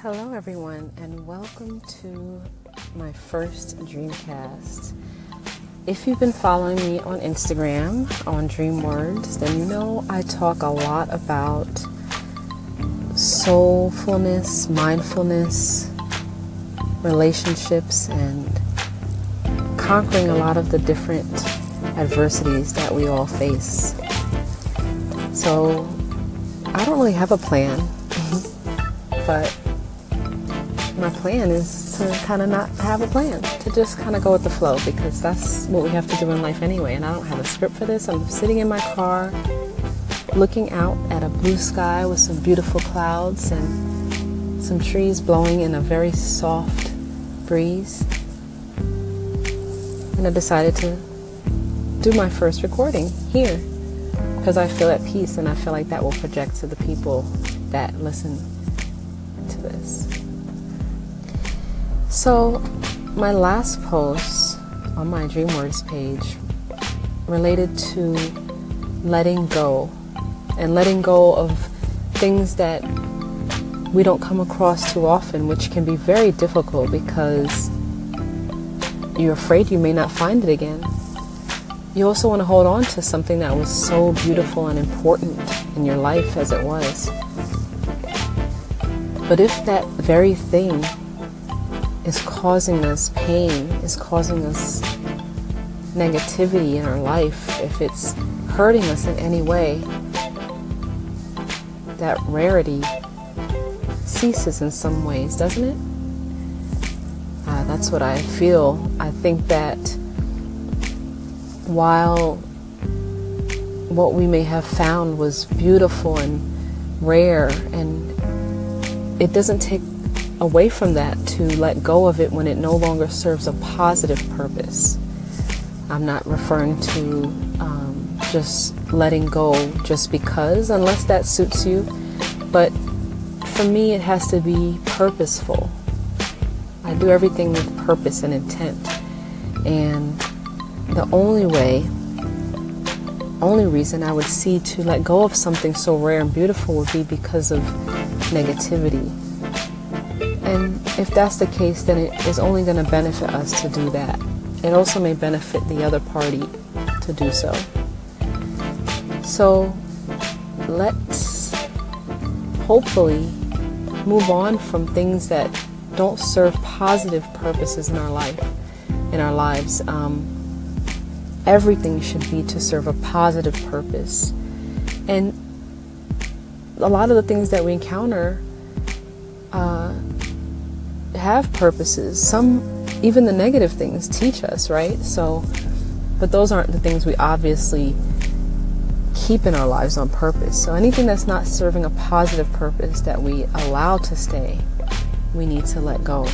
Hello everyone, and welcome to my first Dreamcast. If you've been following me on Instagram, on Dream Words, then you know I talk a lot about soulfulness, mindfulness, relationships, and conquering a lot of the different adversities that we all face. So I don't really have a plan, but my plan is to kind of not have a plan, to just kind of go with the flow, because that's what we have to do in life anyway. And I don't have a script for this. I'm sitting in my car looking out at a blue sky with some beautiful clouds and some trees blowing in a very soft breeze. And I decided to do my first recording here because I feel at peace, and I feel like that will project to the people that listen to this. So my last post on my Dream Words page related to letting go, and letting go of things that we don't come across too often, which can be very difficult because you're afraid you may not find it again. You also want to hold on to something that was so beautiful and important in your life as it was. But if that very thing is causing us pain, is causing us negativity in our life, if it's hurting us in any way, that rarity ceases in some ways, doesn't it? That's what I feel. I think that while what we may have found was beautiful and rare, and it doesn't take away from that to let go of it when it no longer serves a positive purpose. I'm not referring to just letting go just because, unless that suits you, but for me it has to be purposeful. I do everything with purpose and intent, and the only reason I would see to let go of something so rare and beautiful would be because of negativity. And if that's the case, then it is only going to benefit us to do that. It also may benefit the other party to do so. So let's hopefully move on from things that don't serve positive purposes in our lives. Everything should be to serve a positive purpose. And a lot of the things that we encounter have purposes. Some, even the negative things, teach us, right? So, but those aren't the things we obviously keep in our lives on purpose. So anything that's not serving a positive purpose that we allow to stay, we need to let go.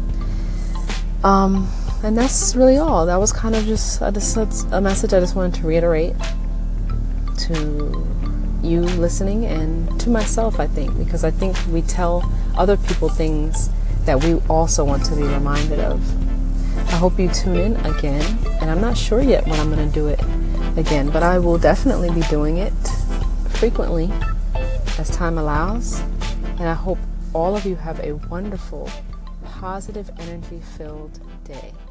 And that's really all. That was kind of just a message I just wanted to reiterate to you listening and to myself, I think, because I think we tell other people things that we also want to be reminded of. I hope you tune in again, and I'm not sure yet when I'm going to do it again, but I will definitely be doing it frequently as time allows, and I hope all of you have a wonderful, positive, energy-filled day.